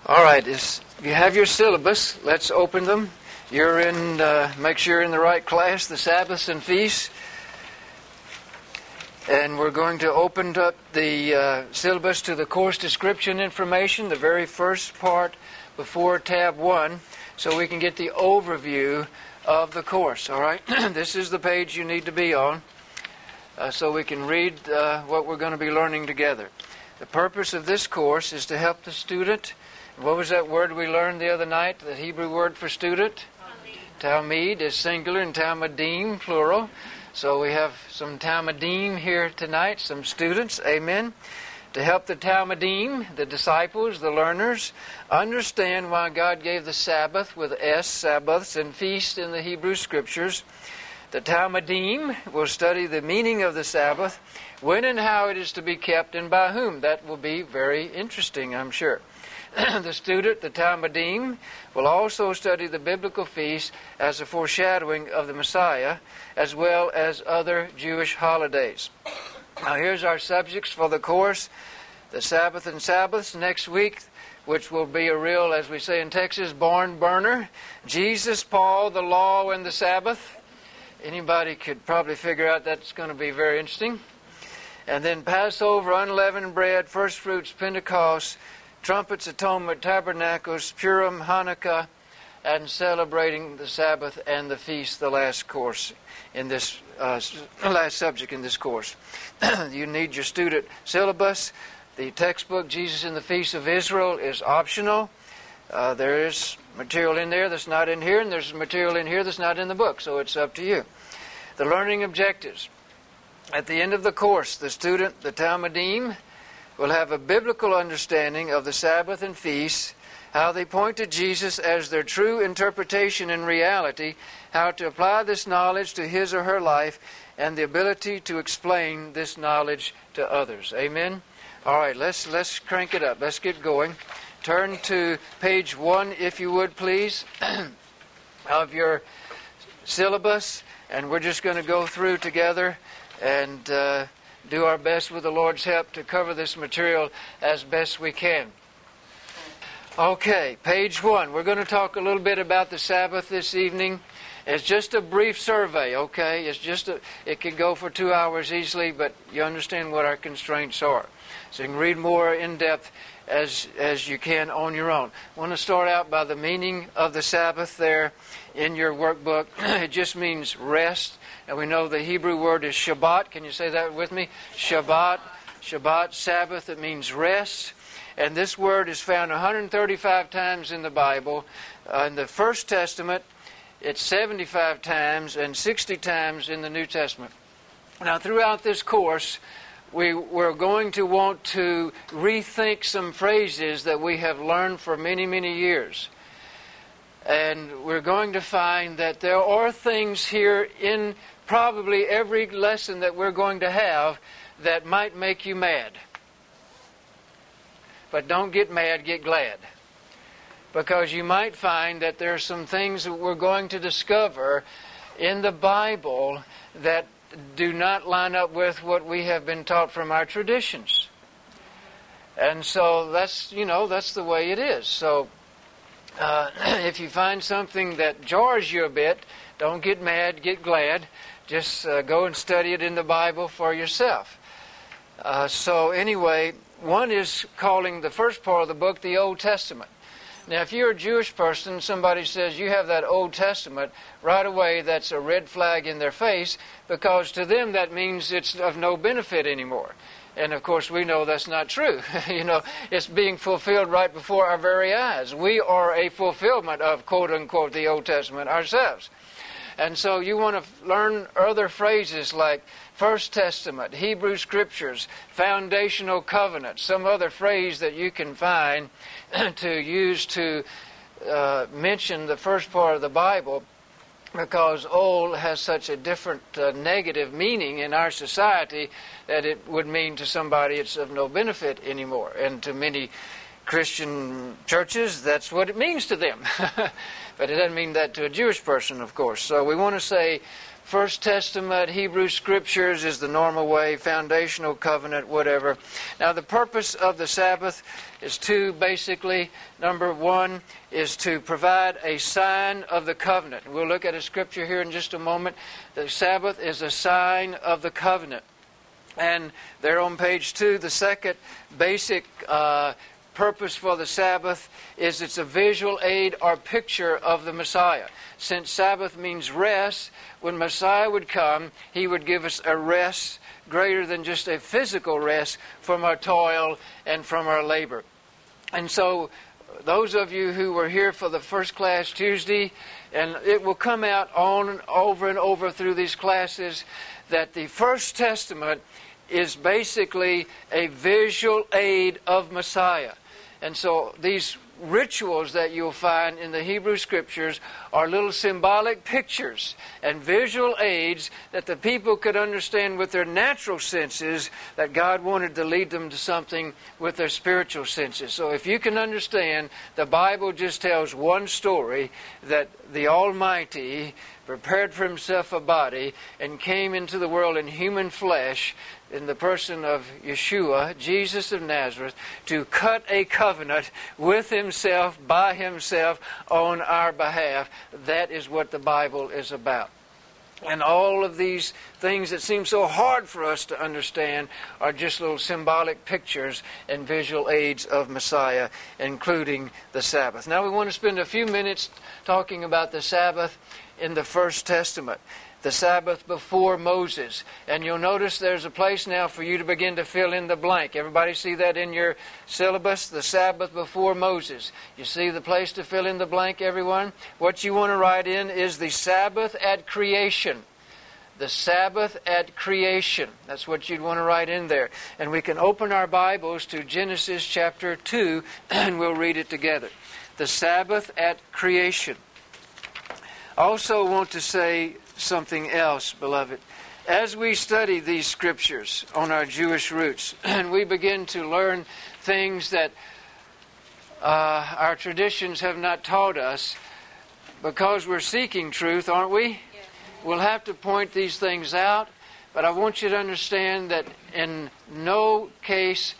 All right, you have your syllabus. Let's open them. You're in, make sure you're in the right class, the Sabbaths and Feasts. And we're going to open up the syllabus to the course description information, the very first part before tab 1, so we can get the overview of the course, all right? This is the page you need to be on, so we can read what we're going to be learning together. The purpose of this course is to help the student. What was that word we learned the other night, the Hebrew word for student? Talmid is singular and Talmidim, plural. So we have some Talmidim here tonight, some students, amen, to help the Talmidim, the disciples, the learners, understand why God gave the Sabbath with S, Sabbaths, and feast in the Hebrew Scriptures. The Talmidim will study the meaning of the Sabbath, when and how it is to be kept, and by whom. That will be very interesting, I'm sure. The student, the Talmidim, will also study the biblical feasts as a foreshadowing of the Messiah, as well as other Jewish holidays. Now here's our subjects for the course. The Sabbath and Sabbaths next week, which will be a real, as we say in Texas, barn burner. Jesus, Paul, the law, and the Sabbath. Anybody could probably figure out that's going to be very interesting. And then Passover, unleavened bread, first fruits, Pentecost, trumpets, atonement, tabernacles, Purim, Hanukkah, and celebrating the Sabbath and the feast, the last course in this last subject in this course. You need your student syllabus. The textbook, Jesus in the Feast of Israel, is optional. There is material in there that's not in here, and there's material in here that's not in the book, so it's up to you. The learning objectives. At the end of the course, the student, the Talmidim, will have a biblical understanding of the Sabbath and feasts, how they point to Jesus as their true interpretation and reality, how to apply this knowledge to his or her life, and the ability to explain this knowledge to others. Amen? All right, let's crank it up. Let's get going. Turn to page 1, if you would, please, of your syllabus, and we're just going to go through together and do our best with the Lord's help to cover this material as best we can. Okay, page 1. We're going to talk a little bit about the Sabbath this evening. It's just a brief survey, okay? It could go for 2 hours easily, but you understand what our constraints are. So you can read more in depth as you can on your own. I want to start out by the meaning of the Sabbath there in your workbook. It just means rest. And we know the Hebrew word is Shabbat. Can you say that with me? Shabbat. Shabbat, Sabbath, it means rest. And this word is found 135 times in the Bible. In the First Testament, it's 75 times and 60 times in the New Testament. Now, throughout this course, we're going to want to rethink some phrases that we have learned for many, many years. And we're going to find that there are things here in probably every lesson that we're going to have that might make you mad. But don't get mad, get glad. Because you might find that there are some things that we're going to discover in the Bible that do not line up with what we have been taught from our traditions. And so that's the way it is. So if you find something that jars you a bit, don't get mad, get glad. Just go and study it in the Bible for yourself. So anyway, one is calling the first part of the book the Old Testament. Now, if you're a Jewish person, somebody says you have that Old Testament, right away that's a red flag in their face, because to them that means it's of no benefit anymore. And of course we know that's not true. It's being fulfilled right before our very eyes. We are a fulfillment of, quote unquote, the Old Testament ourselves. And so you want to learn other phrases like First Testament, Hebrew Scriptures, foundational covenant, some other phrase that you can find to use to mention the first part of the Bible, because old has such a different negative meaning in our society that it would mean to somebody it's of no benefit anymore. And to many Christian churches, that's what it means to them. But it doesn't mean that to a Jewish person, of course. So we want to say First Testament, Hebrew Scriptures is the normal way, foundational covenant, whatever. Now, the purpose of the Sabbath is two, basically. Number one is to provide a sign of the covenant. We'll look at a scripture here in just a moment. The Sabbath is a sign of the covenant. And there on page 2, the second basic purpose for the Sabbath is it's a visual aid or picture of the Messiah. Since Sabbath means rest, when Messiah would come, He would give us a rest greater than just a physical rest from our toil and from our labor. And so, those of you who were here for the first class Tuesday, and it will come out on over and over through these classes, that the First Testament is basically a visual aid of Messiah. And so these rituals that you'll find in the Hebrew Scriptures are little symbolic pictures and visual aids that the people could understand with their natural senses, that God wanted to lead them to something with their spiritual senses. So if you can understand, the Bible just tells one story, that the Almighty prepared for Himself a body and came into the world in human flesh in the person of Yeshua, Jesus of Nazareth, to cut a covenant with Himself, by Himself, on our behalf. That is what the Bible is about. And all of these things that seem so hard for us to understand are just little symbolic pictures and visual aids of Messiah, including the Sabbath. Now we want to spend a few minutes talking about the Sabbath in the First Testament. The Sabbath before Moses. And you'll notice there's a place now for you to begin to fill in the blank. Everybody see that in your syllabus? The Sabbath before Moses. You see the place to fill in the blank, everyone? What you want to write in is the Sabbath at creation. The Sabbath at creation. That's what you'd want to write in there. And we can open our Bibles to Genesis chapter 2 and we'll read it together. The Sabbath at creation. I also want to say something else, beloved. As we study these scriptures on our Jewish roots, and we begin to learn things that our traditions have not taught us, because we're seeking truth, aren't we? Yes. We'll have to point these things out, but I want you to understand that in no case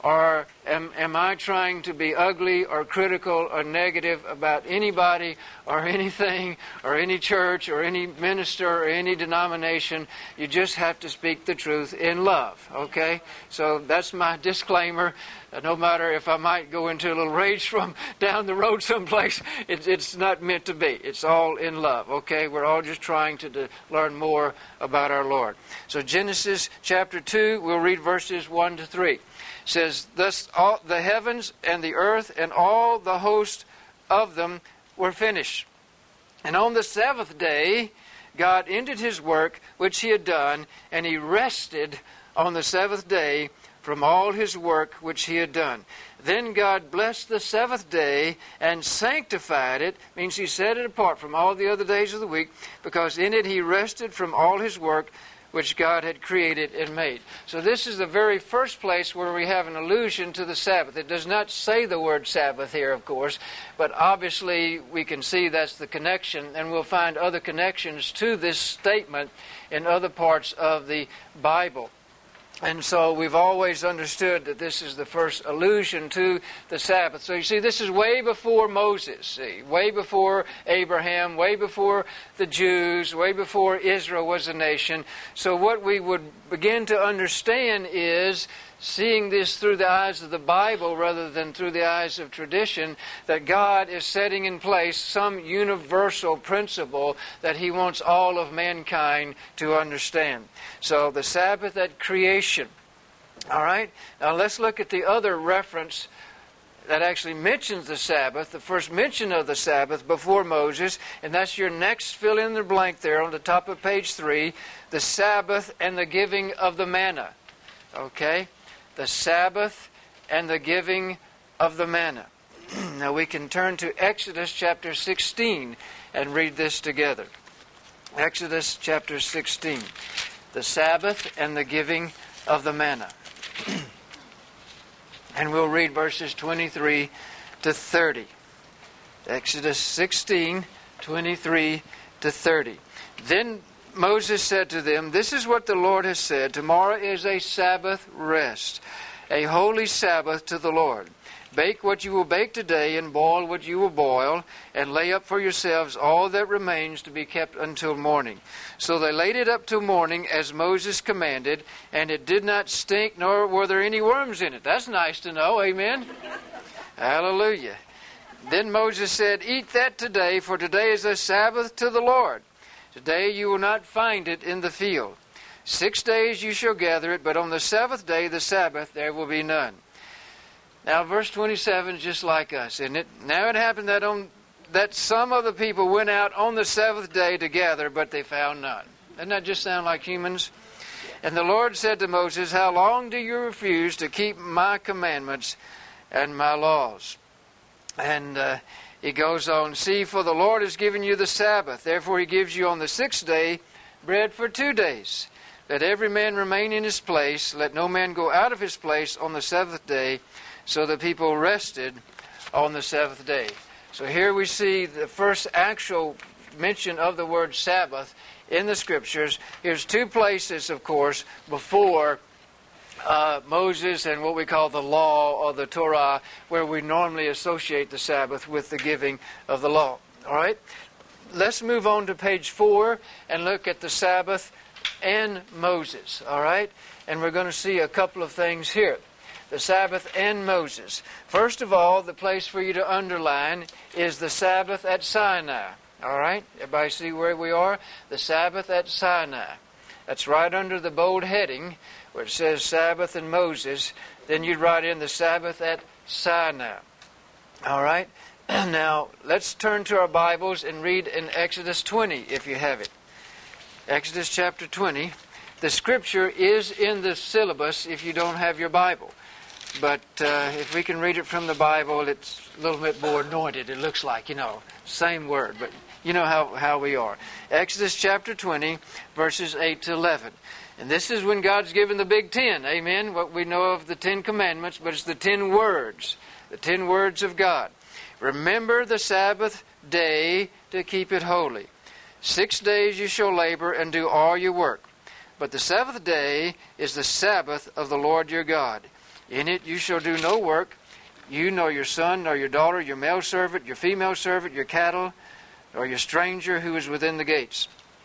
am I trying to be ugly or critical or negative about anybody or anything or any church or any minister or any denomination. You just have to speak the truth in love, okay? So that's my disclaimer. No matter if I might go into a little rage from down the road someplace, it's not meant to be. It's all in love, okay? We're all just trying to learn more about our Lord. So Genesis chapter 2, we'll read verses 1 to 3. Says, thus all the heavens and the earth and all the host of them were finished. And on the seventh day, God ended His work which He had done, and He rested on the seventh day from all His work which He had done. Then God blessed the seventh day and sanctified it, means He set it apart from all the other days of the week, because in it He rested from all His work which God had created and made. So this is the very first place where we have an allusion to the Sabbath. It does not say the word Sabbath here, of course, but obviously we can see that's the connection, and we'll find other connections to this statement in other parts of the Bible. And so we've always understood that this is the first allusion to the Sabbath. So you see, this is way before Moses, see, way before Abraham, way before the Jews, way before Israel was a nation. So what we would begin to understand is, seeing this through the eyes of the Bible rather than through the eyes of tradition, that God is setting in place some universal principle that He wants all of mankind to understand. So the Sabbath at creation. All right? Now let's look at the other reference that actually mentions the Sabbath, the first mention of the Sabbath before Moses, and that's your next fill in the blank there on the top of page 3, the Sabbath and the giving of the manna. Okay? The Sabbath and the giving of the manna. Now we can turn to Exodus chapter 16 and read this together. Exodus chapter 16. The Sabbath and the giving of the manna. And we'll read verses 23 to 30. Exodus 16, 23 to 30. Then Moses said to them, "This is what the Lord has said. Tomorrow is a Sabbath rest, a holy Sabbath to the Lord. Bake what you will bake today, and boil what you will boil, and lay up for yourselves all that remains to be kept until morning." So they laid it up till morning, as Moses commanded, and it did not stink, nor were there any worms in it. That's nice to know, amen? Hallelujah. Then Moses said, "Eat that today, for today is a Sabbath to the Lord. Today you will not find it in the field. 6 days you shall gather it, but on the seventh day, the Sabbath, there will be none." Now, verse 27 is just like us, isn't it? Now it happened that some of the people went out on the seventh day to gather, but they found none. Doesn't that just sound like humans? And the Lord said to Moses, "How long do you refuse to keep my commandments and my laws?" And he goes on, "See, for the Lord has given you the Sabbath. Therefore he gives you on the sixth day bread for 2 days. Let every man remain in his place. Let no man go out of his place on the seventh day." So the people rested on the seventh day. So here we see the first actual mention of the word Sabbath in the Scriptures. Here's 2 places, of course, before Moses and what we call the law or the Torah, where we normally associate the Sabbath with the giving of the law. All right? Let's move on to page 4 and look at the Sabbath and Moses. All right? And we're going to see a couple of things here. The Sabbath and Moses. First of all, the place for you to underline is the Sabbath at Sinai. All right? Everybody see where we are? The Sabbath at Sinai. That's right under the bold heading where it says Sabbath and Moses. Then you'd write in the Sabbath at Sinai. All right? Now, let's turn to our Bibles and read in Exodus 20 if you have it. Exodus chapter 20. The Scripture is in the syllabus if you don't have your Bible. But if we can read it from the Bible, it's a little bit more anointed. It looks like, same word, but you know how we are. Exodus chapter 20, verses 8 to 11. And this is when God's given the big 10, amen? What we know of the 10 commandments, but it's the 10 words. The 10 words of God. "Remember the Sabbath day to keep it holy. 6 days you shall labor and do all your work. But the seventh day is the Sabbath of the Lord your God. In it you shall do no work, you nor your son, nor your daughter, your male servant, your female servant, your cattle, nor your stranger who is within the gates.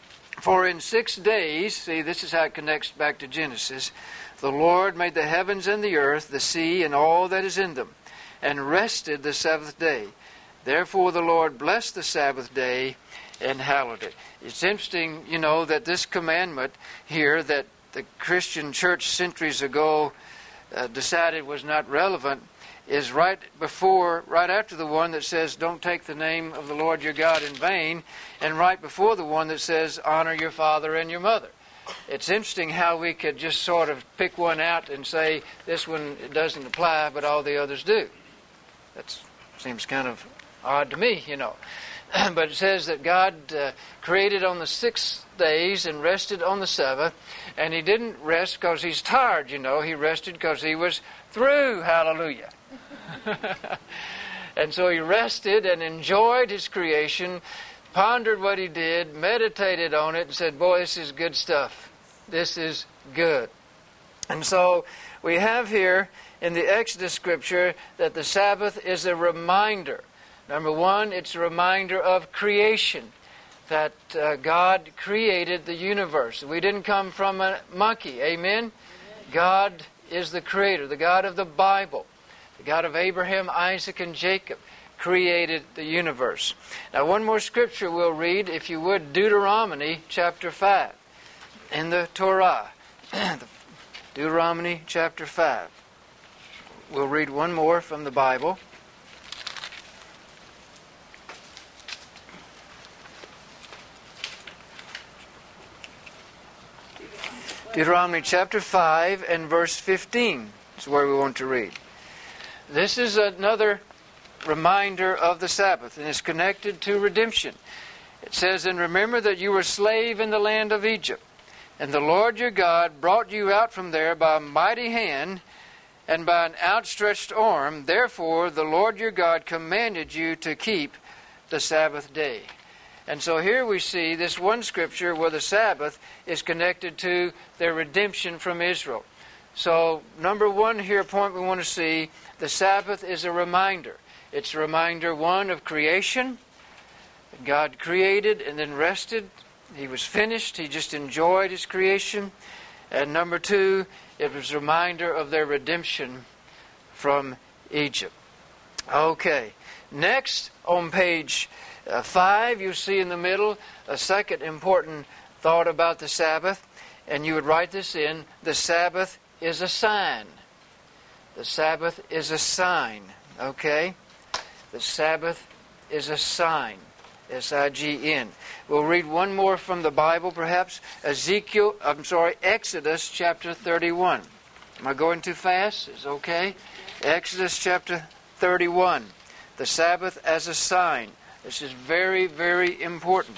For in 6 days," see, this is how it connects back to Genesis, "the Lord made the heavens and the earth, the sea, and all that is in them, and rested the seventh day. Therefore the Lord blessed the Sabbath day and hallowed it." It's interesting, that this commandment here that the Christian church centuries ago decided was not relevant is right after the one that says, "Don't take the name of the Lord your God in vain," and right before the one that says, "Honor your father and your mother." It's interesting how we could just sort of pick one out and say, this one doesn't apply, but all the others do. That seems kind of odd to me, But it says that God created on the 6 days and rested on the seventh. And he didn't rest because he's tired, He rested because he was through. Hallelujah. And so he rested and enjoyed his creation, pondered what he did, meditated on it, and said, "Boy, this is good stuff. This is good." And so we have here in the Exodus Scripture that the Sabbath is a reminder. Number one, it's a reminder of creation, that God created the universe. We didn't come from a monkey, amen? God is the creator, the God of the Bible. The God of Abraham, Isaac, and Jacob created the universe. Now, one more scripture we'll read, if you would, Deuteronomy chapter 5 in the Torah. Deuteronomy chapter 5. We'll read one more from the Bible. Deuteronomy chapter 5 and verse 15 is where we want to read. This is another reminder of the Sabbath, and it's connected to redemption. It says, "And remember that you were slave in the land of Egypt, and the Lord your God brought you out from there by a mighty hand and by an outstretched arm. Therefore the Lord your God commanded you to keep the Sabbath day." And so here we see this one scripture where the Sabbath is connected to their redemption from Israel. So, number one here, point we want to see, the Sabbath is a reminder. It's a reminder, one, of creation. God created and then rested. He was finished. He just enjoyed His creation. And number two, it was a reminder of their redemption from Egypt. Okay. Next, on page 5, you see in the middle a second important thought about the Sabbath. And you would write this in, the Sabbath is a sign. The Sabbath is a sign. Okay? The Sabbath is a sign. S-I-G-N. We'll read one more from the Bible, perhaps. Exodus chapter 31. Am I going too fast? Is it okay? Exodus chapter 31. The Sabbath as a sign. This is very, very important.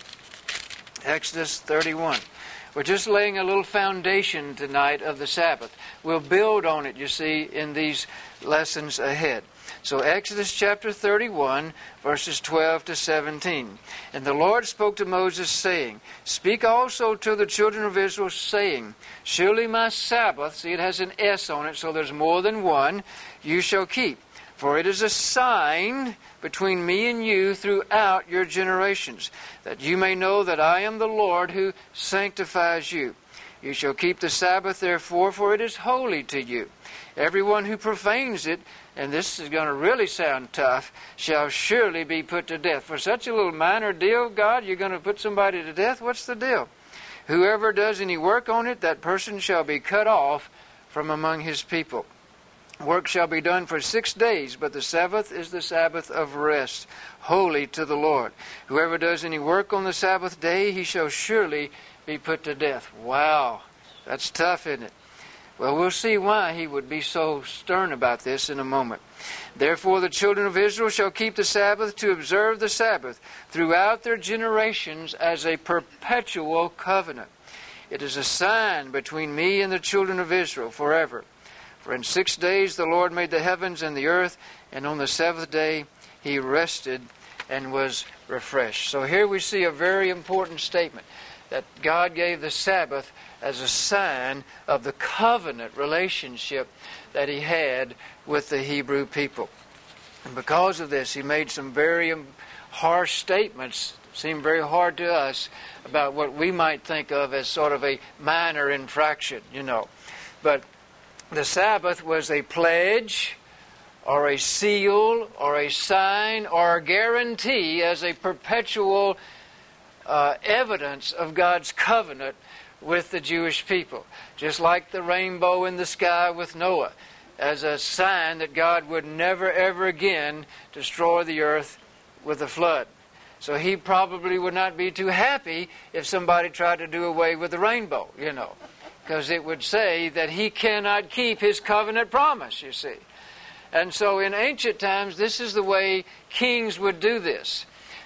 Exodus 31. We're just laying a little foundation tonight of the Sabbath. We'll build on it, you see, in these lessons ahead. So Exodus chapter 31, verses 12 to 17. And the Lord spoke to Moses, saying, Speak also to the children of Israel, saying, Surely my Sabbath, see it has an S on it, so there's more than one, you shall keep. For it is a sign between me and you throughout your generations, that you may know that I am the Lord who sanctifies you. You shall keep the Sabbath, therefore, for it is holy to you. Everyone who profanes it, and this is going to really sound tough, shall surely be put to death. For such a little minor deal, God, you're going to put somebody to death? What's the deal? Whoever does any work on it, that person shall be cut off from among his people. Work shall be done for 6 days, but the Sabbath is the Sabbath of rest, holy to the Lord. Whoever does any work on the Sabbath day, he shall surely be put to death. Wow, that's tough, isn't it? Well, we'll see why he would be so stern about this in a moment. Therefore the children of Israel shall keep the Sabbath to observe the Sabbath throughout their generations as a perpetual covenant. It is a sign between me and the children of Israel forever. For in 6 days the Lord made the heavens and the earth, and on the seventh day He rested and was refreshed. So here we see a very important statement, that God gave the Sabbath as a sign of the covenant relationship that He had with the Hebrew people. And because of this, He made some very harsh statements, seem very hard to us, about what we might think of as sort of a minor infraction, you know. But the Sabbath was a pledge, or a seal, or a sign, or a guarantee as a perpetual evidence of God's covenant with the Jewish people. Just like the rainbow in the sky with Noah, as a sign that God would never ever again destroy the earth with a flood. So He probably would not be too happy if somebody tried to do away with the rainbow, you know, because it would say that He cannot keep His covenant promise, you see. And so in ancient times, this is the way kings would do this.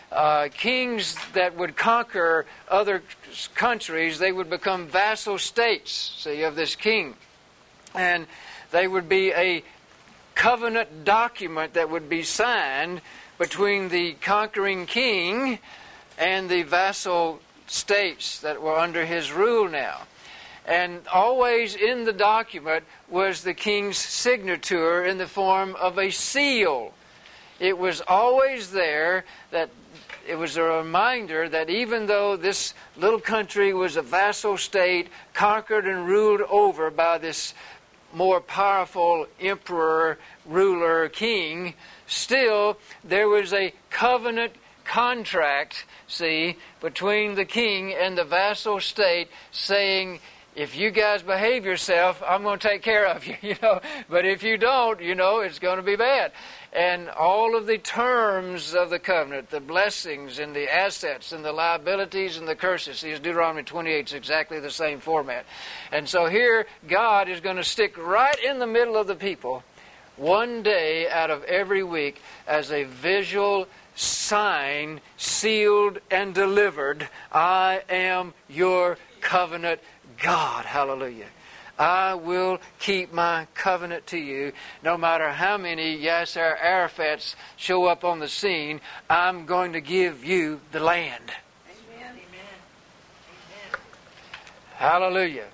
Kings that would conquer other countries, they would become vassal states, see, of this king. And they would be a covenant document that would be signed between the conquering king and the vassal states that were under his rule now. And always in the document was the king's signature in the form of a seal. It was always there, that it was a reminder that even though this little country was a vassal state, conquered and ruled over by this more powerful emperor, ruler, king, still there was a covenant contract, see, between the king and the vassal state, saying, if you guys behave yourself, I'm going to take care of you, you know. But if you don't, you know, it's going to be bad. And all of the terms of the covenant, the blessings and the assets and the liabilities and the curses. See, Deuteronomy 28 is exactly the same format. And so here, God is going to stick right in the middle of the people, one day out of every week, as a visual sign, sealed and delivered. I am your covenant God. Hallelujah. I will keep my covenant to you. No matter how many Yasser Arafats show up on the scene, I'm going to give you the land. Amen. Amen. Hallelujah.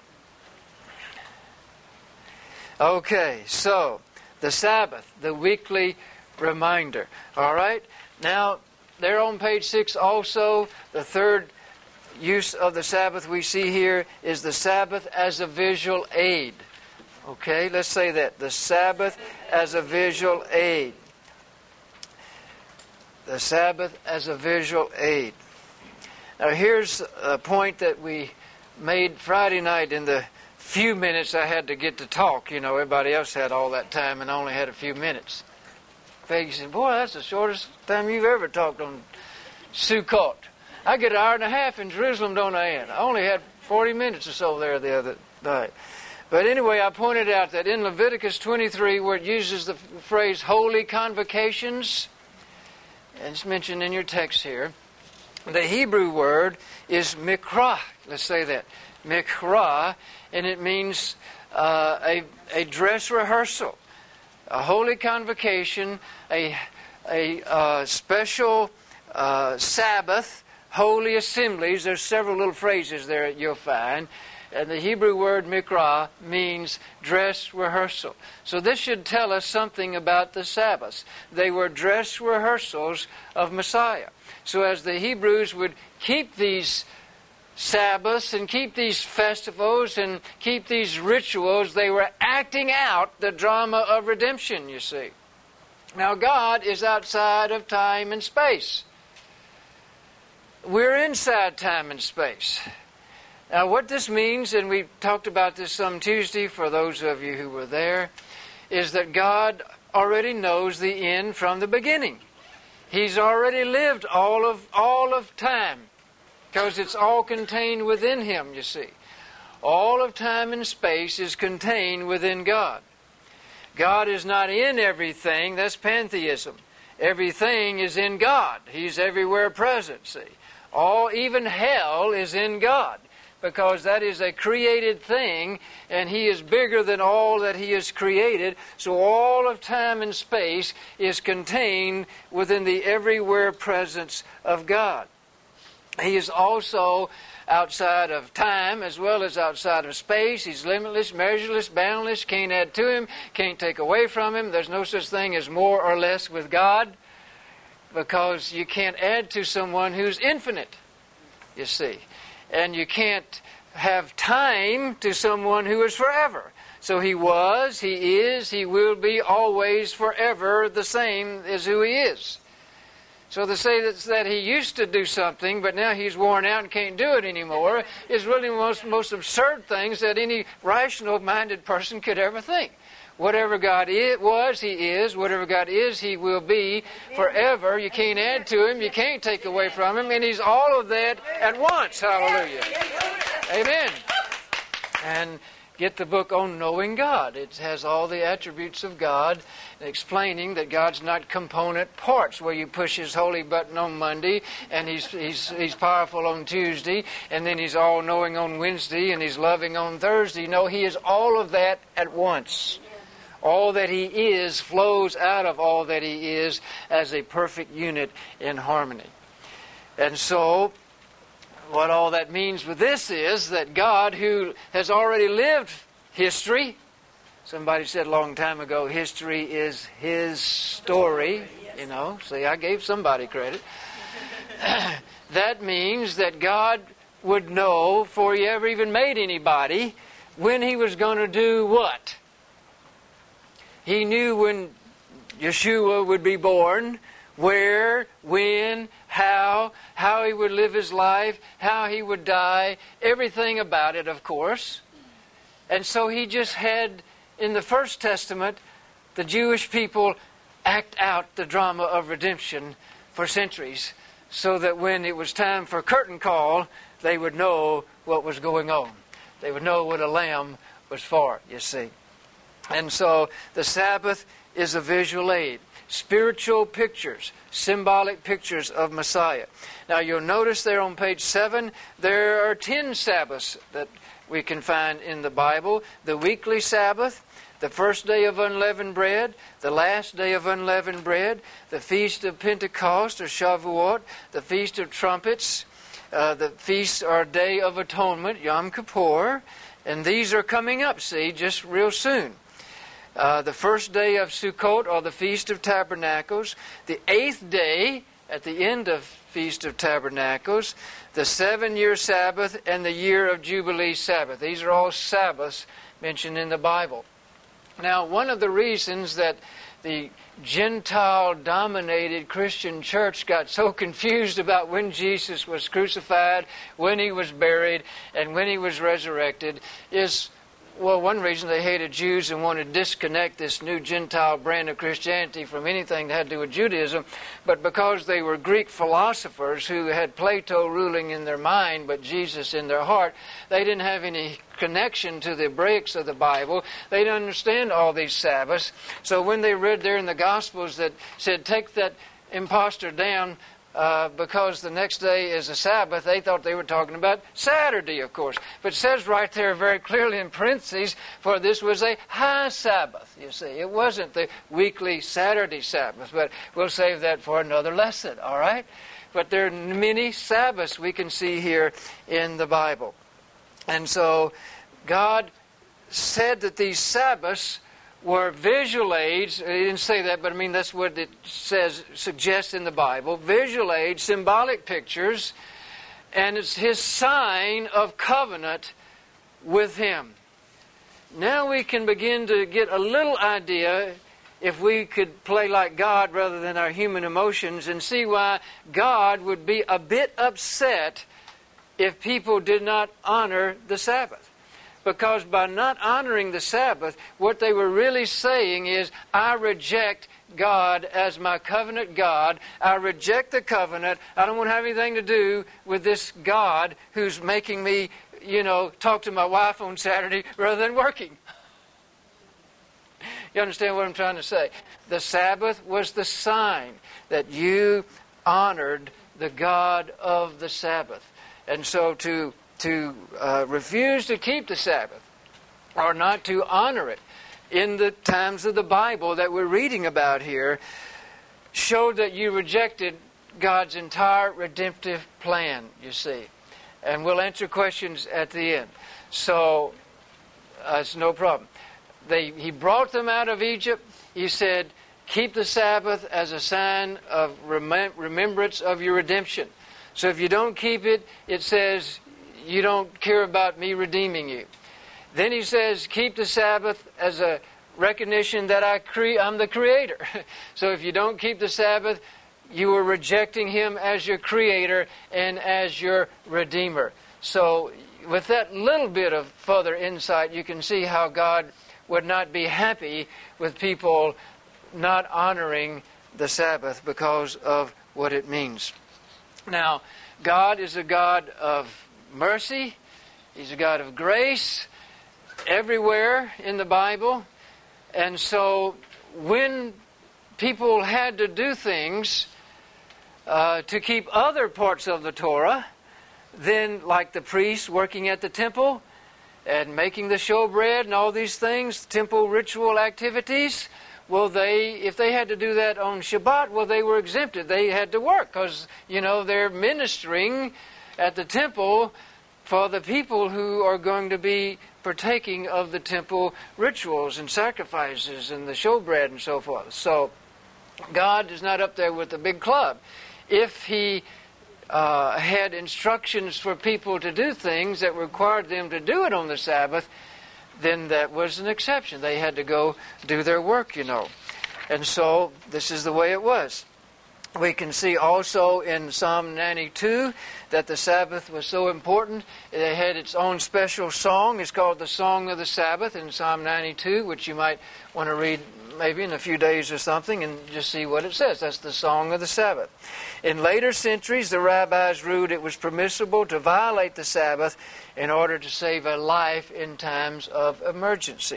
Okay, so the Sabbath, the weekly reminder. All right? Now, there on page 6 also, the third use of the Sabbath we see here is the Sabbath as a visual aid. Okay, let's say that. The Sabbath as a visual aid. The Sabbath as a visual aid. Now here's a point that we made Friday night in the few minutes I had to get to talk. You know, everybody else had all that time and only had a few minutes. Peggy said, boy, that's the shortest time you've ever talked on Sukkot. I get an hour and a half in Jerusalem, don't I, Ann? I only had 40 minutes or so there the other night. But anyway, I pointed out that in Leviticus 23, where it uses the phrase holy convocations, and it's mentioned in your text here, the Hebrew word is mikra. Let's say that. Mikra, and it means a dress rehearsal. A holy convocation, a special Sabbath, holy assemblies. There's several little phrases there you'll find. And the Hebrew word mikra means dress rehearsal. So this should tell us something about the Sabbaths. They were dress rehearsals of Messiah. So as the Hebrews would keep these Sabbaths and keep these festivals and keep these rituals, they were acting out the drama of redemption, you see. Now God is outside of time and space. We're inside time and space. Now what this means, and we talked about this some Tuesday for those of you who were there, is that God already knows the end from the beginning. He's already lived all of time, because it's all contained within Him, you see. All of time and space is contained within God. God is not in everything. That's pantheism. Everything is in God. He's everywhere present, see. Even hell is in God, because that is a created thing, and He is bigger than all that He has created. So all of time and space is contained within the everywhere presence of God. He is also outside of time as well as outside of space. He's limitless, measureless, boundless. Can't add to Him, can't take away from Him. There's no such thing as more or less with God, because you can't add to someone who's infinite, you see. And you can't have time to someone who is forever. So He was, He is, He will be always forever the same as who He is. So to say that He used to do something, but now He's worn out and can't do it anymore, is really one of the most absurd things that any rational-minded person could ever think. Whatever God was, He is. Whatever God is, He will be forever. You can't add to Him. You can't take away from Him. And He's all of that at once. Hallelujah. Amen. And get the book on Knowing God. It has all the attributes of God, explaining that God's not component parts, where you push His holy button on Monday and He's powerful on Tuesday, and then He's all-knowing on Wednesday and He's loving on Thursday. No, He is all of that at once. All that He is flows out of all that He is as a perfect unit in harmony. And so what all that means with this is that God, who has already lived history, somebody said a long time ago, history is His story. You know, see, I gave somebody credit. That means that God would know, before He ever even made anybody, when He was going to do what? He knew when Yeshua would be born, where, when, how He would live His life, how He would die, everything about it, of course. And so He just had, in the First Testament, the Jewish people act out the drama of redemption for centuries, so that when it was time for curtain call, they would know what was going on. They would know what a lamb was for, you see. And so the Sabbath is a visual aid. Spiritual pictures, symbolic pictures of Messiah. Now you'll notice there on page 7, there are 10 Sabbaths that we can find in the Bible the weekly Sabbath, the first day of unleavened bread, the last day of unleavened bread, the feast of Pentecost or Shavuot, the feast of trumpets, the feast or day of atonement, Yom Kippur, and these are coming up, see, just real soon. The first day of Sukkot or the Feast of Tabernacles, the 8th day at the end of Feast of Tabernacles, the 7-year Sabbath, and the year of Jubilee Sabbath. These are all Sabbaths mentioned in the Bible. Now, one of the reasons that the Gentile-dominated Christian church got so confused about when Jesus was crucified, when He was buried, and when He was resurrected is, well, one reason they hated Jews and wanted to disconnect this new Gentile brand of Christianity from anything that had to do with Judaism, but because they were Greek philosophers who had Plato ruling in their mind but Jesus in their heart, they didn't have any connection to the Hebraics of the Bible. They didn't understand all these Sabbaths. So when they read there in the Gospels that said, take that impostor down, because the next day is a Sabbath, they thought they were talking about Saturday, of course. But it says right there very clearly in parentheses, for this was a high Sabbath, you see. It wasn't the weekly Saturday Sabbath, but we'll save that for another lesson, all right? But there are many Sabbaths we can see here in the Bible. And so God said that these Sabbaths were visual aids. He didn't say that, but I mean that's what it suggests in the Bible. Visual aids, symbolic pictures, and it's His sign of covenant with Him. Now we can begin to get a little idea, if we could play like God rather than our human emotions, and see why God would be a bit upset if people did not honor the Sabbath. Because by not honoring the Sabbath, what they were really saying is, I reject God as my covenant God. I reject the covenant. I don't want to have anything to do with this God who's making me, talk to my wife on Saturday rather than working. You understand what I'm trying to say? The Sabbath was the sign that you honored the God of the Sabbath. And so to refuse to keep the Sabbath or not to honor it in the times of the Bible that we're reading about here showed that you rejected God's entire redemptive plan, you see. And we'll answer questions at the end. So, it's no problem. He brought them out of Egypt. He said, keep the Sabbath as a sign of remembrance of your redemption. So if you don't keep it, it says, you don't care about me redeeming you. Then He says, keep the Sabbath as a recognition that I'm the Creator. So if you don't keep the Sabbath, you are rejecting Him as your Creator and as your Redeemer. So with that little bit of further insight, you can see how God would not be happy with people not honoring the Sabbath because of what it means. Now, God is a God of mercy. He's a God of grace everywhere in the Bible. And so when people had to do things to keep other parts of the Torah, then like the priests working at the temple and making the showbread and all these things, temple ritual activities, well, if they had to do that on Shabbat, well, they were exempted. They had to work because, they're ministering at the temple for the people who are going to be partaking of the temple rituals and sacrifices and the showbread and so forth. So God is not up there with the big club. If He had instructions for people to do things that required them to do it on the Sabbath, then that was an exception. They had to go do their work, And so this is the way it was. We can see also in Psalm 92 that the Sabbath was so important. It had its own special song. It's called the Song of the Sabbath in Psalm 92, which you might want to read maybe in a few days or something and just see what it says. That's the Song of the Sabbath. In later centuries, the rabbis ruled it was permissible to violate the Sabbath in order to save a life in times of emergency.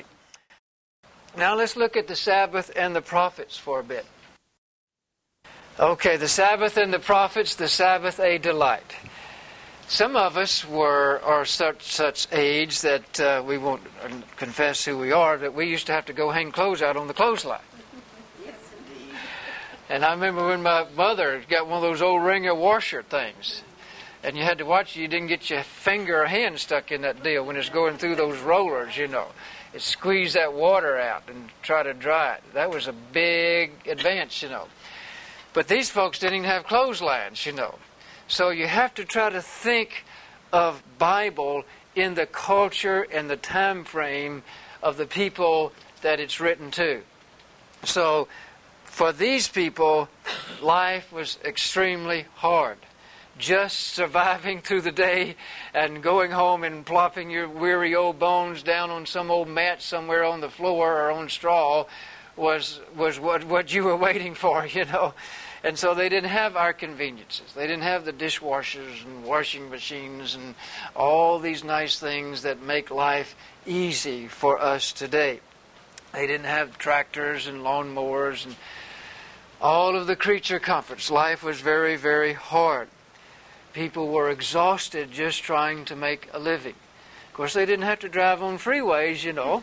Now let's look at the Sabbath and the prophets for a bit. Okay, the Sabbath and the prophets, the Sabbath a delight. Some of us are such age that we won't confess who we are, that we used to have to go hang clothes out on the clothesline. Yes, indeed. And I remember when my mother got one of those old wringer washer things, and you had to watch, you didn't get your finger or hand stuck in that deal when it's going through those rollers, you know. It squeezed that water out and try to dry it. That was a big advance, you know. But these folks didn't even have clotheslines, you know. So you have to try to think of Bible in the culture and the time frame of the people that it's written to. So for these people, life was extremely hard. Just surviving through the day and going home and plopping your weary old bones down on some old mat somewhere on the floor or on straw was what you were waiting for, you know. And so they didn't have our conveniences. They didn't have the dishwashers and washing machines and all these nice things that make life easy for us today. They didn't have tractors and lawnmowers and all of the creature comforts. Life was very, very hard. People were exhausted just trying to make a living. Of course, they didn't have to drive on freeways, you know.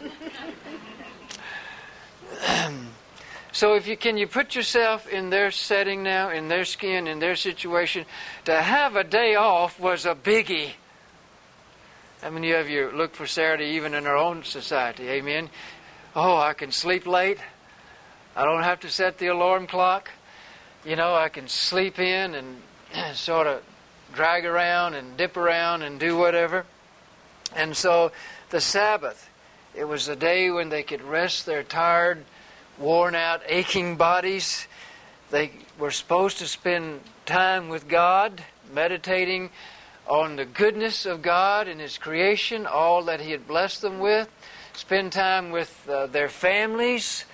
So can you put yourself in their setting now, in their skin, in their situation? To have a day off was a biggie. How many of you look for Saturday even in our own society? Amen. Oh, I can sleep late. I don't have to set the alarm clock. You know, I can sleep in and sort of drag around and dip around and do whatever. And so the Sabbath, it was a day when they could rest their tired, worn out, aching bodies. They were supposed to spend time with God, meditating on the goodness of God and His creation, all that He had blessed them with. Spend time with their families.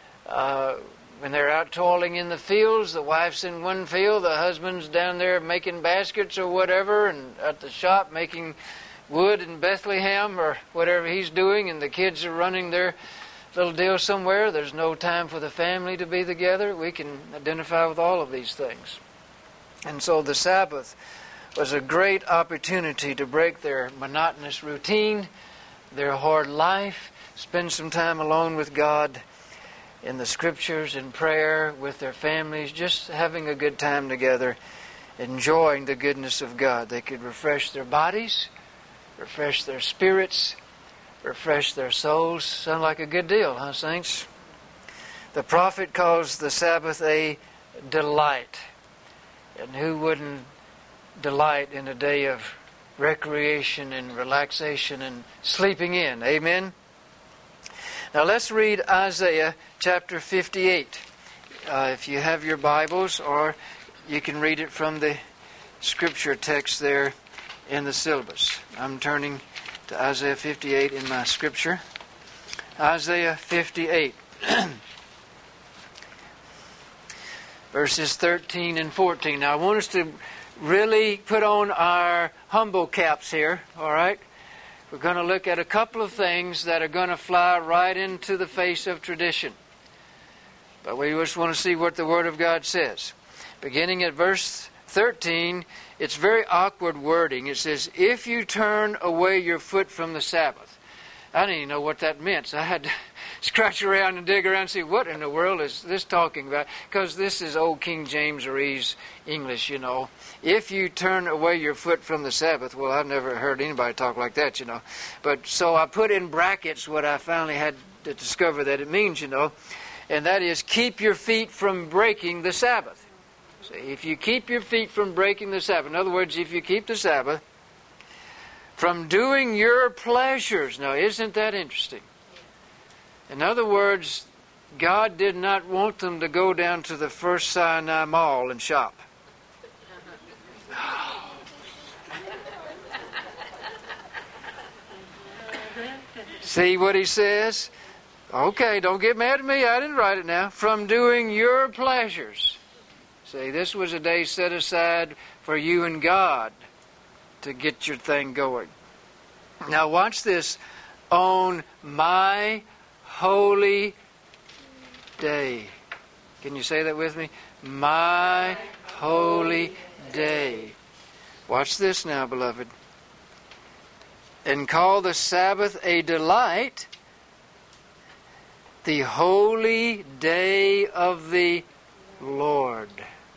When they're out toiling in the fields, the wife's in one field, the husband's down there making baskets or whatever, and at the shop making wood in Bethlehem or whatever he's doing, and the kids are running their little deal somewhere. There's no time for the family to be together. We can identify with all of these things. And so the Sabbath was a great opportunity to break their monotonous routine, their hard life, spend some time alone with God, in the Scriptures, in prayer, with their families, just having a good time together, enjoying the goodness of God. They could refresh their bodies, refresh their spirits, refresh their souls. Sound like a good deal, huh, saints? The prophet calls the Sabbath a delight. And who wouldn't delight in a day of recreation and relaxation and sleeping in? Amen? Now let's read Isaiah chapter 58. If you have your Bibles, or you can read it from the scripture text there in the syllabus. I'm turning to Isaiah 58 in my scripture. Isaiah 58, verses 13 and 14. Now I want us to really put on our humble caps here, all right? We're going to look at a couple of things that are going to fly right into the face of tradition. But we just want to see what the Word of God says. Beginning at verse 13, it's very awkward wording. It says, if you turn away your foot from the Sabbath. I didn't even know what that meant, so I had to scratch around and dig around and see what in the world is this talking about. Because this is old King James or English, you know. If you turn away your foot from the Sabbath. Well, I've never heard anybody talk like that, you know. But so I put in brackets what I finally had to discover that it means, you know. And that is, keep your feet from breaking the Sabbath. See, if you keep your feet from breaking the Sabbath. In other words, if you keep the Sabbath from doing your pleasures. Now, isn't that interesting? In other words, God did not want them to go down to the First Sinai Mall and shop. See what he says? Okay, don't get mad at me. I didn't write it now. From doing your pleasures. See, this was a day set aside for you and God to get your thing going. Now watch this. On my holy day. Can you say that with me? My holy day. Watch this now, beloved. And call the Sabbath a delight, the holy day of the Lord.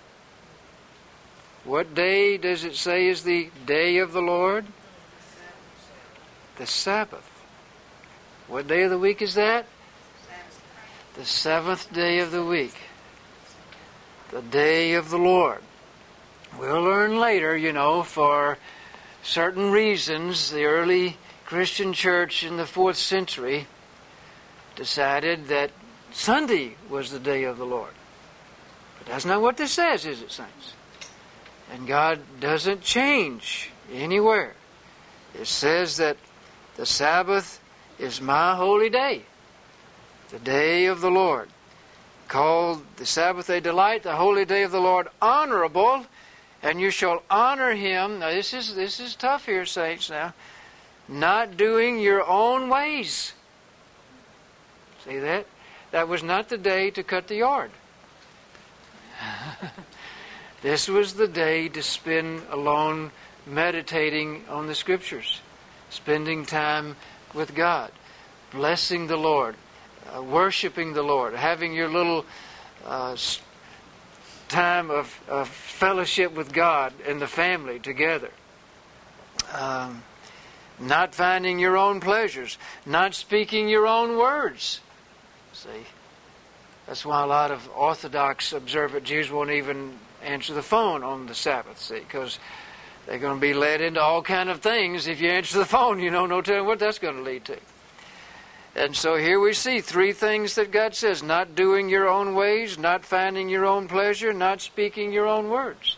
What day does it say is the day of the Lord? The Sabbath. What day of the week is that? The seventh day of the week. The day of the Lord. We'll learn later, for certain reasons, the early Christian church in the 4th century decided that Sunday was the day of the Lord. But that's not what this says, is it, saints? And God doesn't change anywhere. It says that the Sabbath is my holy day, the day of the Lord. Called the Sabbath a delight, the holy day of the Lord honorable, and you shall honor him. Now this is tough here, saints, now. Not doing your own ways. See that? That was not the day to cut the yard. This was the day to spend alone meditating on the Scriptures, spending time with God, blessing the Lord, worshiping the Lord, having your little time of fellowship with God and the family together. Not finding your own pleasures, not speaking your own words. See, that's why a lot of Orthodox observant Jews won't even answer the phone on the Sabbath, see, because they're going to be led into all kind of things. If you answer the phone, no telling what that's going to lead to. And so here we see 3 things that God says: not doing your own ways, not finding your own pleasure, not speaking your own words.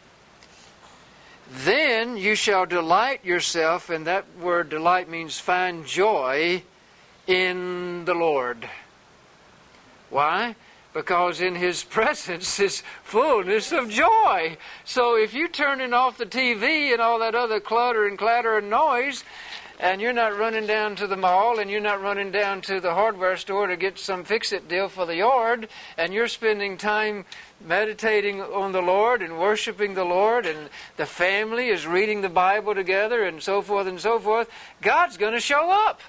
Then you shall delight yourself, and that word delight means find joy in the Lord. Why? Because in His presence is fullness of joy. So if you're turning off the TV and all that other clutter and clatter and noise, and you're not running down to the mall, and you're not running down to the hardware store to get some fix-it deal for the yard, and you're spending time meditating on the Lord and worshiping the Lord, and the family is reading the Bible together and so forth, God's going to show up.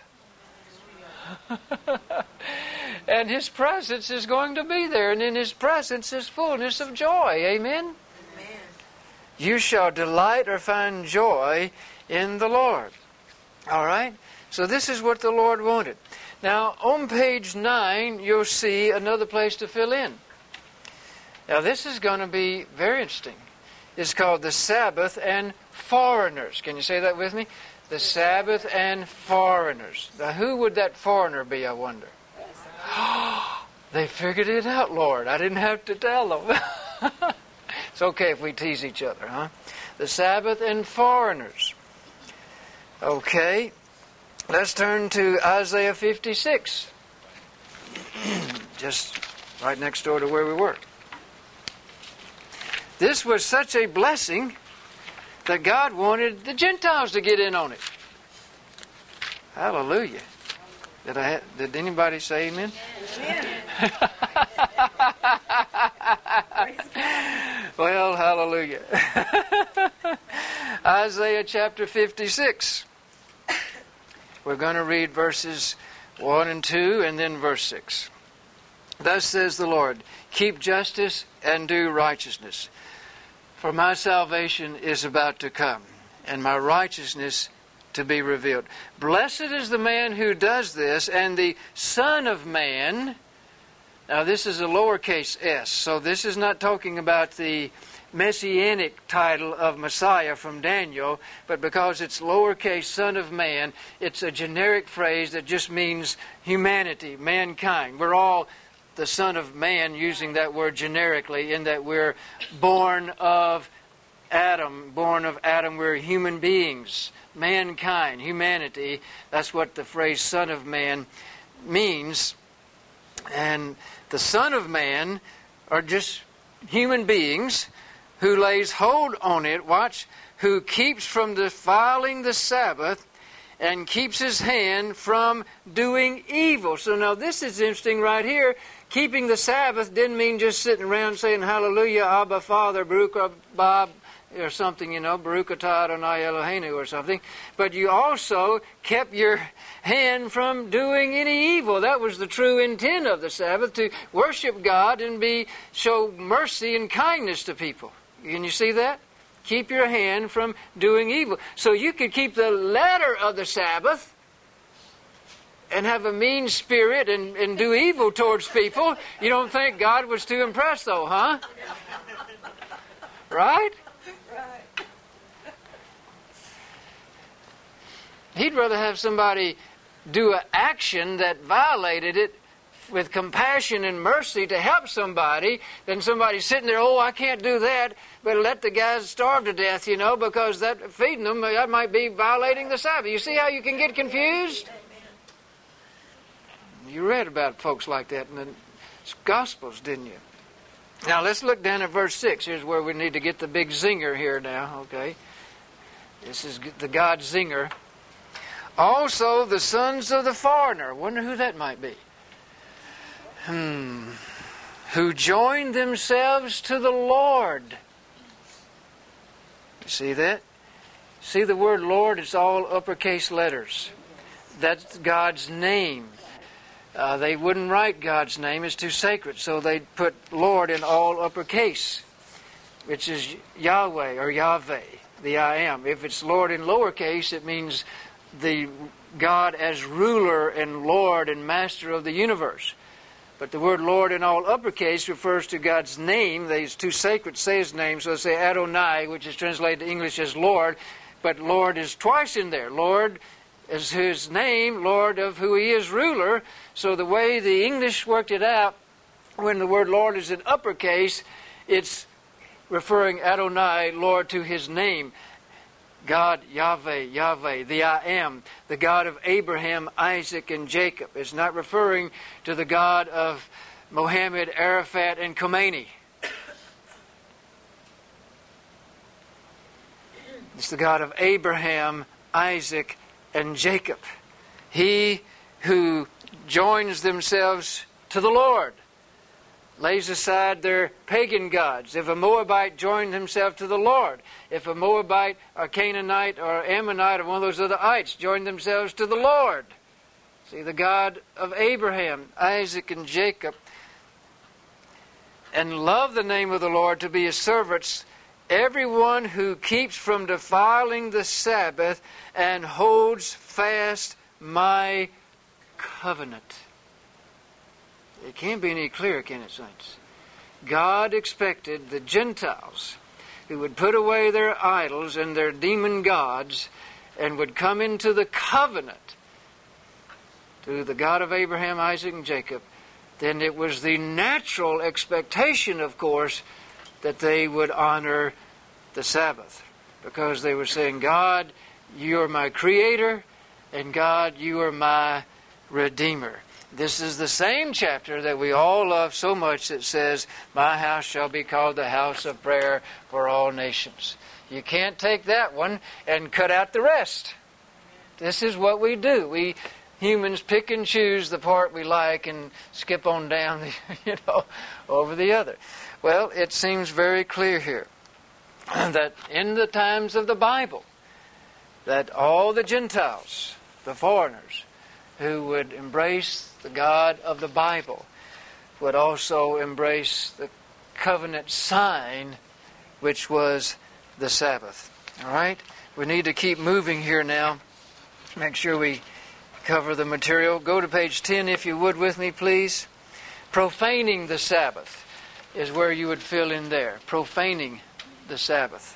And His presence is going to be there, and in His presence is fullness of joy. Amen? Amen. You shall delight or find joy in the Lord. All right? So this is what the Lord wanted. Now, on page 9, you'll see another place to fill in. Now, this is going to be very interesting. It's called the Sabbath and Foreigners. Can you say that with me? The Sabbath and Foreigners. Now, who would that foreigner be, I wonder? They figured it out, Lord. I didn't have to tell them. It's okay if we tease each other, huh? The Sabbath and Foreigners. Okay, let's turn to Isaiah 56. Just right next door to where we were. This was such a blessing that God wanted the Gentiles to get in on it. Hallelujah. Did anybody say amen? Amen. Well, hallelujah. Isaiah chapter 56. We're going to read verses 1 and 2 and then verse 6. Thus says the Lord, keep justice and do righteousness, for my salvation is about to come, and my righteousness to be revealed. Blessed is the man who does this, and the Son of Man. Now this is a lowercase s, so this is not talking about the messianic title of Messiah from Daniel, but because it's lowercase Son of Man, it's a generic phrase that just means humanity, mankind. We're all the Son of Man, using that word generically, in that we're born of Adam. We're human beings, mankind, humanity. That's what the phrase Son of Man means. And the Son of Man are just human beings who lays hold on it, watch, who keeps from defiling the Sabbath and keeps his hand from doing evil. So now this is interesting right here. keeping the Sabbath didn't mean just sitting around saying hallelujah, Abba Father, Baruch Abba, or something, Baruch atah Adonai Eloheinu or something. But you also kept your hand from doing any evil. That was the true intent of the Sabbath, to worship God and show mercy and kindness to people. Can you see that? Keep your hand from doing evil. So you could keep the letter of the Sabbath and have a mean spirit and do evil towards people. You don't think God was too impressed though, huh? Right? He'd rather have somebody do an action that violated it with compassion and mercy to help somebody than somebody sitting there, oh, I can't do that, but let the guys starve to death, because that feeding them, that might be violating the Sabbath. You see how you can get confused? You read about folks like that in the Gospels, didn't you? Now let's look down at verse 6. Here's where we need to get the big zinger here now, okay? This is the God zinger. Also the sons of the foreigner. Wonder who that might be. Who joined themselves to the Lord. You see that? See the word Lord? It's all uppercase letters. That's God's name. They wouldn't write God's name. It's too sacred. So they put Lord in all uppercase, which is Yahweh or Yahweh, the I am. If it's Lord in lowercase, it means the God as ruler and Lord and master of the universe. But the word Lord in all uppercase refers to God's name. It's too sacred to say His name, so they say Adonai, which is translated to English as Lord. But Lord is twice in there. Lord is His name, Lord of who He is, ruler. So the way the English worked it out, when the word Lord is in uppercase, it's referring Adonai, Lord, to His name. God, Yahweh, Yahweh, the I am, the God of Abraham, Isaac, and Jacob. It's not referring to the God of Mohammed, Arafat, and Khomeini. It's the God of Abraham, Isaac, and Jacob. He who joins themselves to the Lord lays aside their pagan gods. If a Moabite joined himself to the Lord, if a Moabite or Canaanite or Ammonite or one of those other ites joined themselves to the Lord, see, the God of Abraham, Isaac, and Jacob, and love the name of the Lord to be His servants, everyone who keeps from defiling the Sabbath and holds fast my covenant. It can't be any clearer, can it, saints? God expected the Gentiles who would put away their idols and their demon gods and would come into the covenant to the God of Abraham, Isaac, and Jacob. Then it was the natural expectation, of course, that they would honor the Sabbath, because they were saying, God, you are my creator, and God, you are my redeemer. This is the same chapter that we all love so much that says, my house shall be called the house of prayer for all nations. You can't take that one and cut out the rest. This is what we do. We humans pick and choose the part we like and skip on down over the other. Well, it seems very clear here that in the times of the Bible, that all the Gentiles, the foreigners, who would embrace the God of the Bible, would also embrace the covenant sign, which was the Sabbath. All right? We need to keep moving here now. Make sure we cover the material. Go to page 10, if you would, with me, please. Profaning the Sabbath is where you would fill in there. Profaning the Sabbath.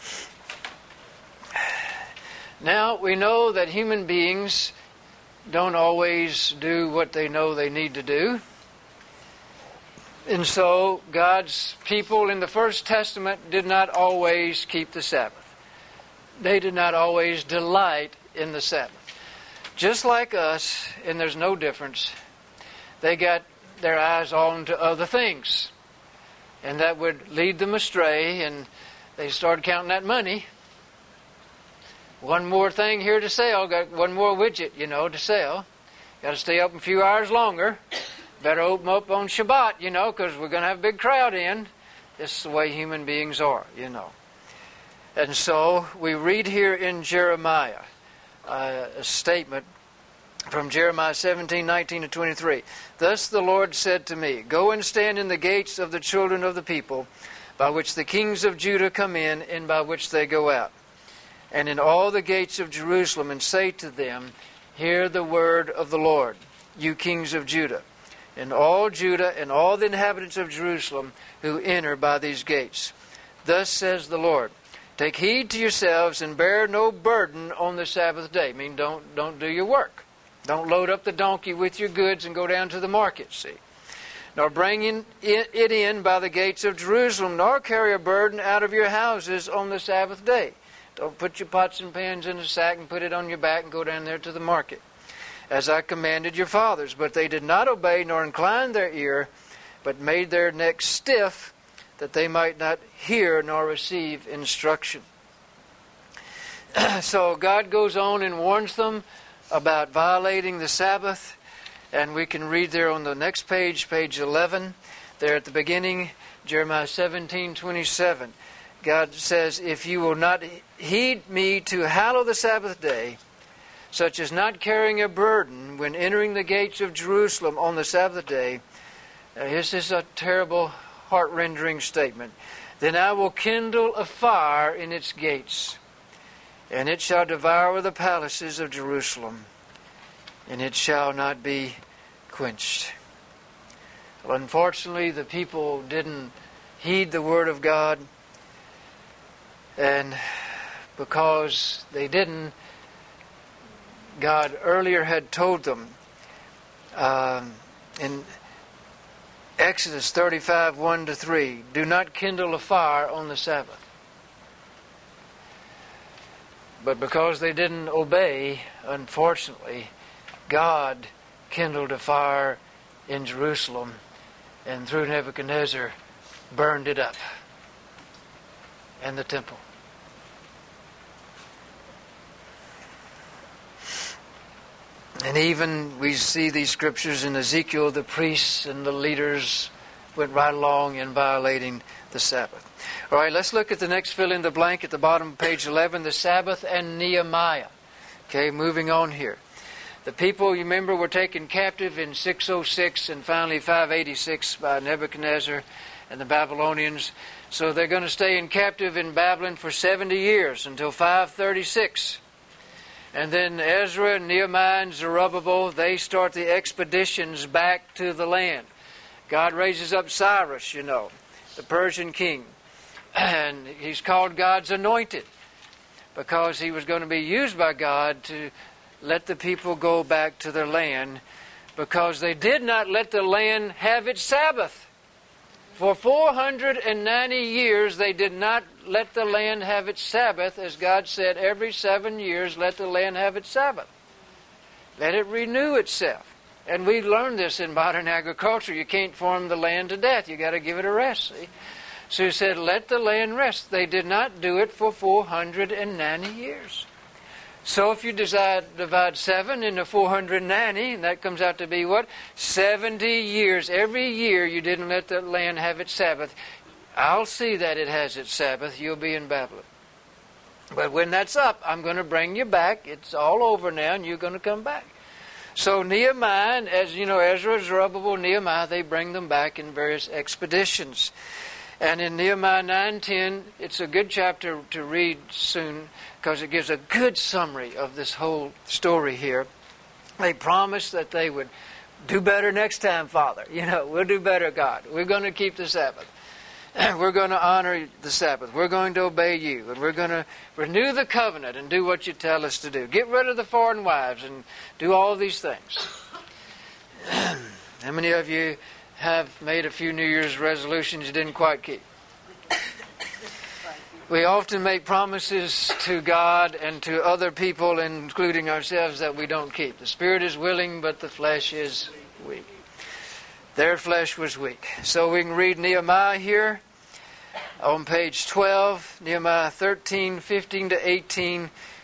Now, we know that human beings don't always do what they know they need to do. And so God's people in the First Testament did not always keep the Sabbath. They did not always delight in the Sabbath. Just like us, and there's no difference, they got their eyes on to other things. And that would lead them astray, and they started counting that money. One more thing here to sell. Got one more widget, to sell. Got to stay up a few hours longer. Better open up on Shabbat, because we're going to have a big crowd in. This is the way human beings are, And so we read here in Jeremiah a statement from Jeremiah 17:19-23. Thus the Lord said to me, Go and stand in the gates of the children of the people, by which the kings of Judah come in, and by which they go out, and in all the gates of Jerusalem, and say to them, Hear the word of the Lord, you kings of Judah, and all Judah and all the inhabitants of Jerusalem who enter by these gates. Thus says the Lord, Take heed to yourselves and bear no burden on the Sabbath day. I mean, don't do your work. Don't load up the donkey with your goods and go down to the market, see. Nor bring it in by the gates of Jerusalem, nor carry a burden out of your houses on the Sabbath day. Don't put your pots and pans in a sack and put it on your back and go down there to the market, as I commanded your fathers. But they did not obey nor incline their ear, but made their necks stiff, that they might not hear nor receive instruction. So God goes on and warns them about violating the Sabbath. And we can read there on the next page, page 11, there at the beginning, Jeremiah 17:27. God says, If you will not heed me to hallow the Sabbath day, such as not carrying a burden when entering the gates of Jerusalem on the Sabbath day, this is a terrible, heart-rending statement. Then I will kindle a fire in its gates, and it shall devour the palaces of Jerusalem, and it shall not be quenched. Well, unfortunately, the people didn't heed the word of God, and because they didn't, God earlier had told them in Exodus 35:1-3, do not kindle a fire on the Sabbath. But because they didn't obey, unfortunately, God kindled a fire in Jerusalem, and through Nebuchadnezzar burned it up, and the temple. And even we see these scriptures in Ezekiel, the priests and the leaders went right along in violating the Sabbath. All right, let's look at the next fill in the blank at the bottom of page 11, the Sabbath and Nehemiah. Okay, moving on here. The people, you remember, were taken captive in 606 and finally 586 by Nebuchadnezzar and the Babylonians. So they're going to stay in captive in Babylon for 70 years until 536. And then Ezra and Nehemiah and Zerubbabel, they start the expeditions back to the land. God raises up Cyrus, the Persian king. And he's called God's anointed because he was going to be used by God to let the people go back to their land, because they did not let the land have its Sabbath. For 490 years they did not let the land have its Sabbath, as God said, every 7 years let the land have its Sabbath. Let it renew itself. And we learned this in modern agriculture. You can't farm the land to death. You got to give it a rest, see? So he said, let the land rest. They did not do it for 490 years. So if you divide 7 into 490, and that comes out to be what? 70 years. Every year you didn't let the land have its Sabbath. I'll see that it has its Sabbath. You'll be in Babylon. But when that's up, I'm going to bring you back. It's all over now, and you're going to come back. So Nehemiah, as you know, Ezra, Zerubbabel, Nehemiah, they bring them back in various expeditions. And in Nehemiah 9:10, it's a good chapter to read soon because it gives a good summary of this whole story here. They promised that they would do better next time, Father. We'll do better, God. We're going to keep the Sabbath. We're going to honor the Sabbath. We're going to obey you. And we're going to renew the covenant and do what you tell us to do. Get rid of the foreign wives and do all these things. How many of you have made a few New Year's resolutions you didn't quite keep? We often make promises to God and to other people, including ourselves, that we don't keep. The spirit is willing, but the flesh is weak. Their flesh was weak. So we can read Nehemiah here on page 12, Nehemiah 13:15-18.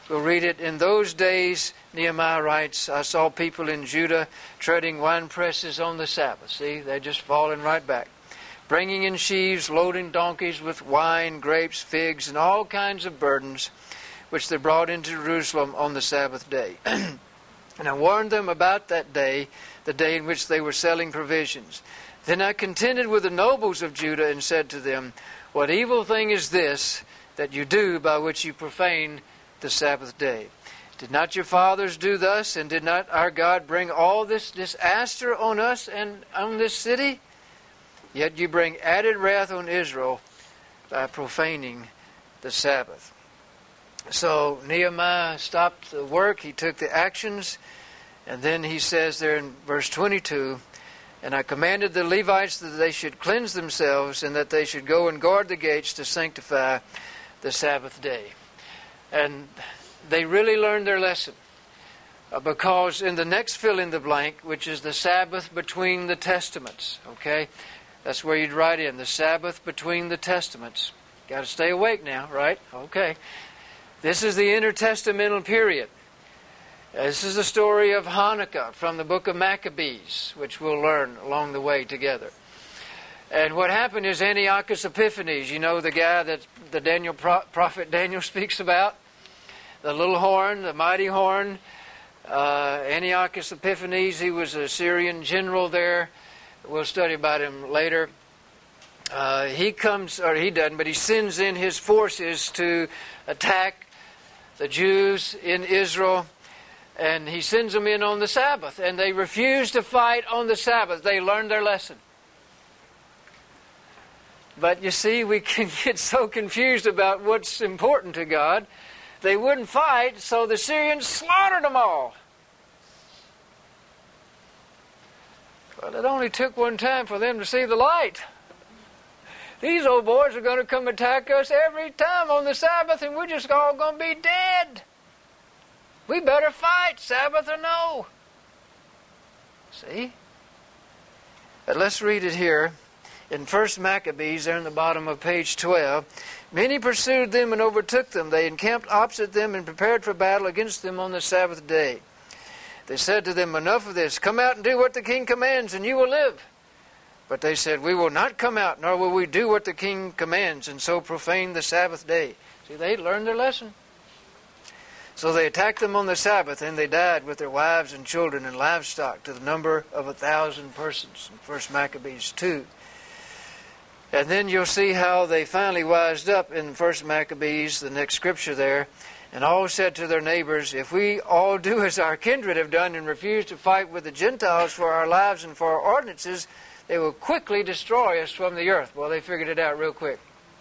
We'll read it. In those days, Nehemiah writes, I saw people in Judah treading wine presses on the Sabbath. See, they're just falling right back. Bringing in sheaves, loading donkeys with wine, grapes, figs, and all kinds of burdens, which they brought into Jerusalem on the Sabbath day. And I warned them about that day, the day in which they were selling provisions. Then I contended with the nobles of Judah and said to them, what evil thing is this that you do by which you profane the Sabbath day? Did not your fathers do thus, and did not our God bring all this disaster on us and on this city? Yet you bring added wrath on Israel by profaning the Sabbath. So Nehemiah stopped the work, he took the actions, and then he says there in verse 22, and I commanded the Levites that they should cleanse themselves and that they should go and guard the gates to sanctify the Sabbath day. And they really learned their lesson, because in the next fill in the blank, which is the Sabbath between the Testaments, okay, that's where you'd write in the Sabbath between the Testaments. Got to stay awake now, right? Okay. This is the intertestamental period. This is the story of Hanukkah from the book of Maccabees, which we'll learn along the way together. And what happened is Antiochus Epiphanes, you know the guy that the prophet Daniel speaks about? The little horn, the mighty horn. Antiochus Epiphanes, he was a Syrian general there. We'll study about him later. He doesn't, but he sends in his forces to attack the Jews in Israel, and he sends them in on the Sabbath, and they refuse to fight on the Sabbath. They learned their lesson. But you see, we can get so confused about what's important to God. They wouldn't fight, so the Syrians slaughtered them all. Well, it only took one time for them to see the light. These old boys are going to come attack us every time on the Sabbath, and we're just all going to be dead. We better fight, Sabbath or no. See? But let's read it here. In 1 Maccabees, there in the bottom of page 12, many pursued them and overtook them. They encamped opposite them and prepared for battle against them on the Sabbath day. They said to them, enough of this. Come out and do what the king commands, and you will live. But they said, we will not come out, nor will we do what the king commands, and so profane the Sabbath day. See, they learned their lesson. So they attacked them on the Sabbath, and they died with their wives and children and livestock to the number of 1,000 persons. In 1 Maccabees 2. And then you'll see how they finally wised up in 1 Maccabees, the next scripture there. And all said to their neighbors, if we all do as our kindred have done and refuse to fight with the Gentiles for our lives and for our ordinances, they will quickly destroy us from the earth. Well, they figured it out real quick.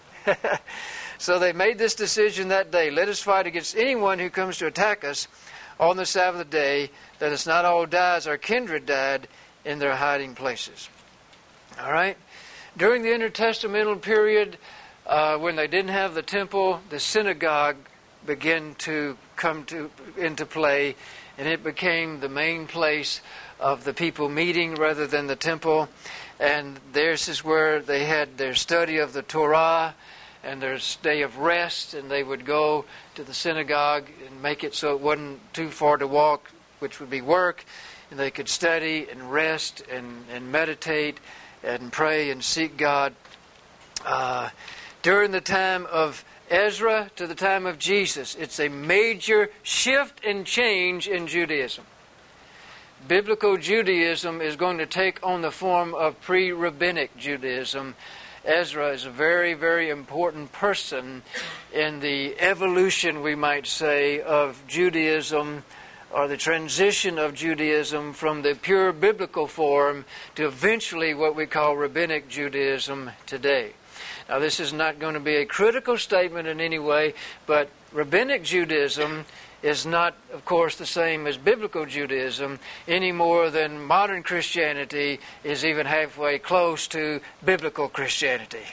So they made this decision that day. Let us fight against anyone who comes to attack us on the Sabbath day. Let us not all die as our kindred died in their hiding places. All right? During the intertestamental period, when they didn't have the temple, the synagogue began to come into play, and it became the main place of the people meeting rather than the temple. And this is where they had their study of the Torah and their day of rest, and they would go to the synagogue and make it so it wasn't too far to walk, which would be work, and they could study and rest and meditate and pray and seek God. During the time of Ezra to the time of Jesus, it's a major shift and change in Judaism. Biblical Judaism is going to take on the form of pre-rabbinic Judaism. Ezra is a very, very important person in the evolution, we might say, of Judaism, or the transition of Judaism from the pure biblical form to eventually what we call rabbinic Judaism today. Now, this is not going to be a critical statement in any way, but rabbinic Judaism is not, of course, the same as biblical Judaism any more than modern Christianity is even halfway close to biblical Christianity.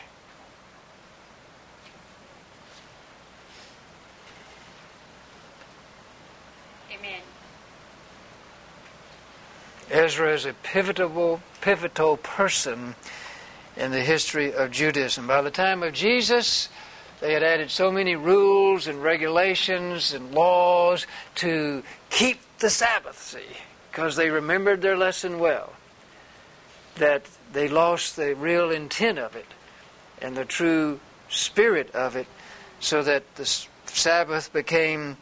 Amen. Ezra is a pivotal person in the history of Judaism. By the time of Jesus, They had added so many rules and regulations and laws to keep the Sabbath, see, because they remembered their lesson well, that they lost the real intent of it and the true spirit of it, so that the Sabbath became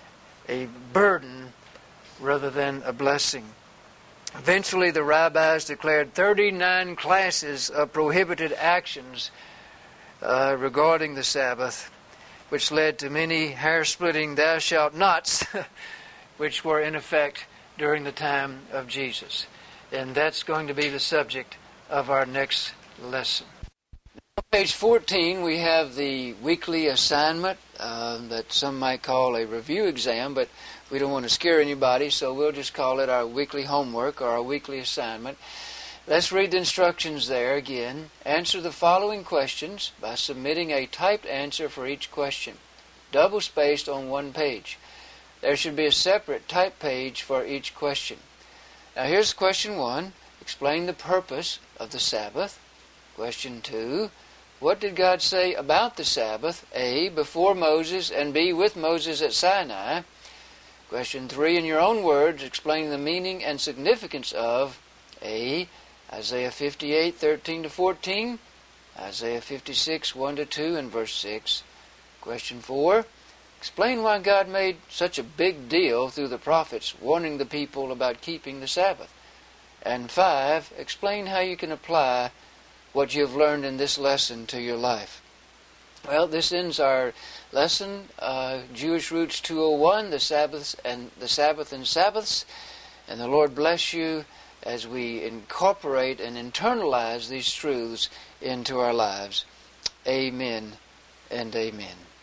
a burden rather than a blessing. Eventually, the rabbis declared 39 classes of prohibited actions regarding the Sabbath, which led to many hair-splitting thou shalt nots, which were in effect during the time of Jesus. And that's going to be the subject of our next lesson. On page 14, we have the weekly assignment that some might call a review exam, but we don't want to scare anybody, so we'll just call it our weekly homework or our weekly assignment. Let's read the instructions there again. Answer the following questions by submitting a typed answer for each question, double-spaced on one page. There should be a separate typed page for each question. Now here's question 1. Explain the purpose of the Sabbath. Question 2. What did God say about the Sabbath? A, before Moses, and B, with Moses at Sinai. Question 3. In your own words, explain the meaning and significance of A, Isaiah 58, 13-14, Isaiah 56, 1-2, and verse 6. Question 4. Explain why God made such a big deal through the prophets warning the people about keeping the Sabbath. And 5. Explain how you can apply what you have learned in this lesson to your life. Well, this ends our lesson, Jewish Roots 201, the Sabbath and Sabbaths. And the Lord bless you as we incorporate and internalize these truths into our lives. Amen and amen.